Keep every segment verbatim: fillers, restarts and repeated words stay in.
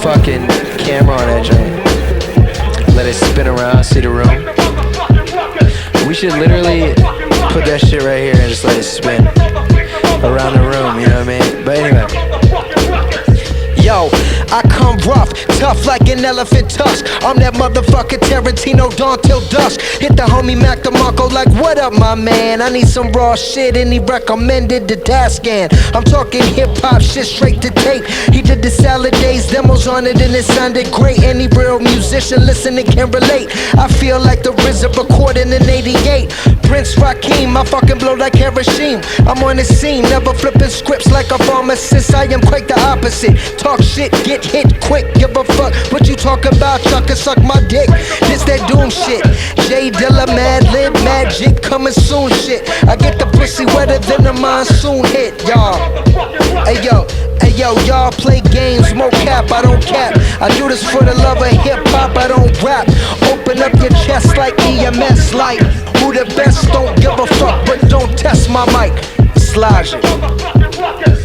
fucking camera on that joint. Let it spin around, see the room. We should literally put that shit right here and just let it spin around the room, you know what I mean? But anyway. Yo, I come rough, tough like an elephant tusk. I'm that motherfucker Tarantino, dawn till dusk. Hit the homie Mac DeMarco like, what up, my man? I need some raw shit and he recommended the Tascan. I'm talking hip-hop shit straight to tape. He did the Salad Days demos on it and it sounded great. Any real musician listening can relate. I feel like the R Z A recording in eighty-eight. Prince Rakeem, I fucking blow like Hiroshima. I'm on the scene, never flipping scripts like a pharmacist. I am quite the opposite. Talk shit, get hit quick, give a fuck what you talk about, y'all can suck my dick. This that doom shit, J Dilla, Mad Lib, Magic, coming soon shit. I get the pussy wetter than the monsoon hit, y'all. Hey yo, hey yo, y'all play games, mo cap, I don't cap. I do this for the love of hip hop, I don't rap. Open up your chest like E M S, like who the best, don't give a fuck, but don't test my mic. Slide it.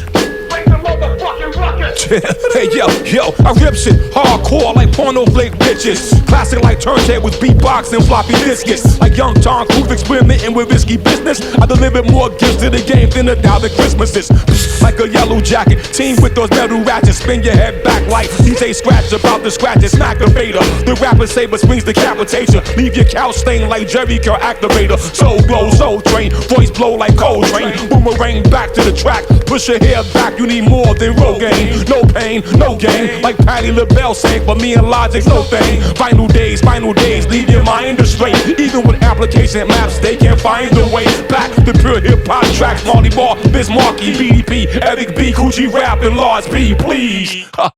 Hey yo, yo, I rip shit hardcore like porno flake bitches. Classic like turntables, beatbox and floppy biscuits. Like young Tom Cruise experimenting with risky business. I deliver more gifts to the game than a thousand Christmases. Like a yellow jacket, team with those metal ratchets. Spin your head back like D J Scratch about the scratches. Smack the fader, the rapper saber swings decapitation. Leave your couch stained like Jerry Curl activator. Soul glow, soul train, voice blow like Coltrane. Boomerang back to the track, push your hair back. You need more than Rogaine. No pain, no gain, like Patti LaBelle sang, but me and Logic's no thing. Final days, final days, leave your mind astray. Even with application maps, they can't find the way back to pure hip-hop tracks. Marley Marl, Biz Markie, B D P, Eric B, Coochie Rap, and Large B, please.